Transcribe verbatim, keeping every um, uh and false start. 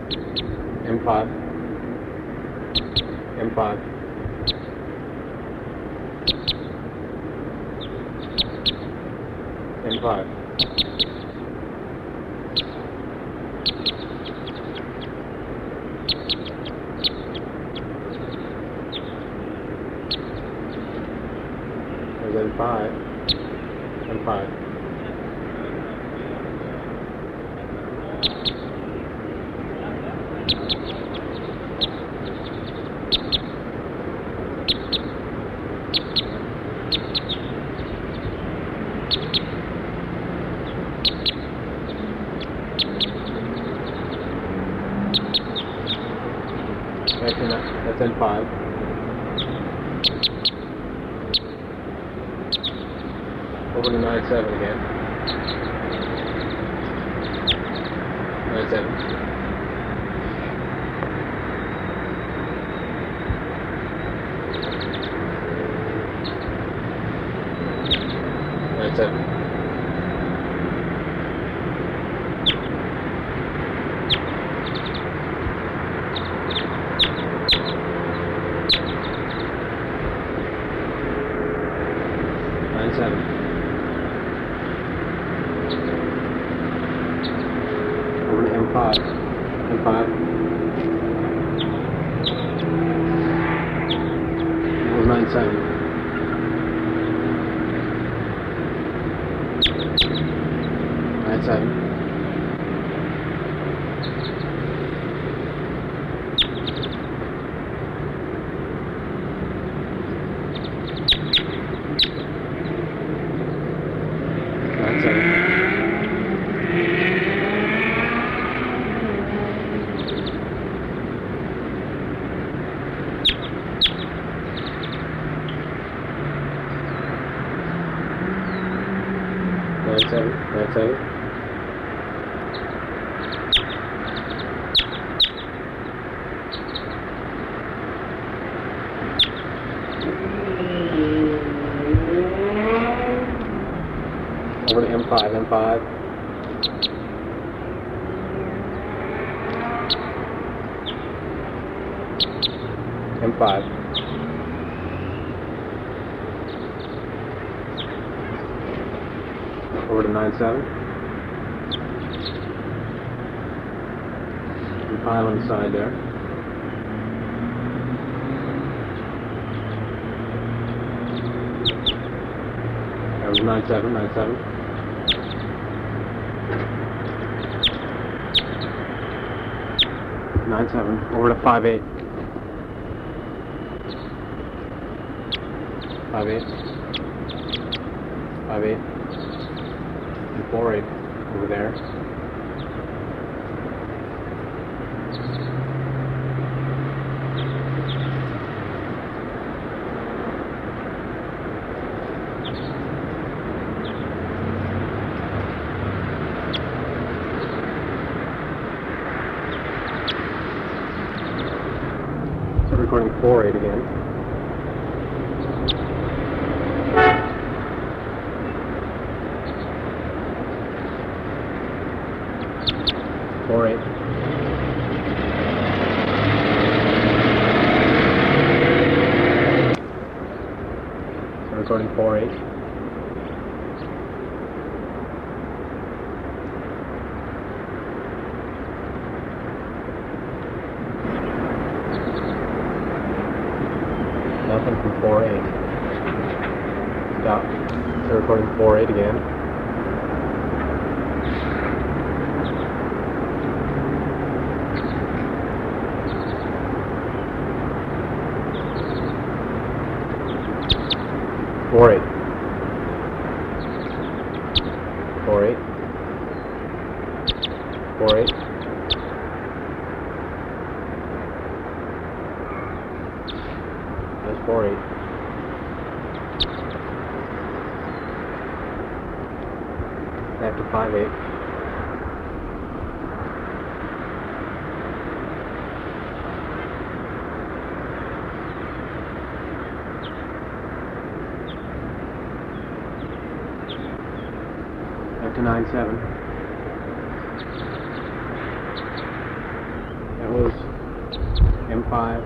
M five. M five. M five. There's M five. M five. That's N, that's N five. Over to nine seven again. nine seven. nine seven. nine seven. Over to M five. M five. Over nine seven. nine seven. nine seven. nine seven, nine seven. Over to M five, M five. M five. Over to nine seven. And five on the side there. That was nine seven, nine seven. nine seven. Over to five eight. five eight. five eight. And four eight over there. So recording four eight again. four eight. So recording four eight. Nothing from four eight. Stop. So recording four eight again. four eight. four eight. four eight. That's four eight. Back to five eight. Back to nine seven. that was M five.